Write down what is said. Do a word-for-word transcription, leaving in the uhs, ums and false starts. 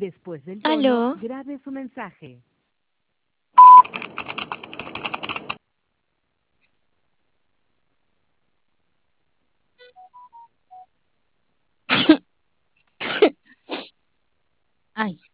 Después del tono, Aló. grabe su mensaje. Ay.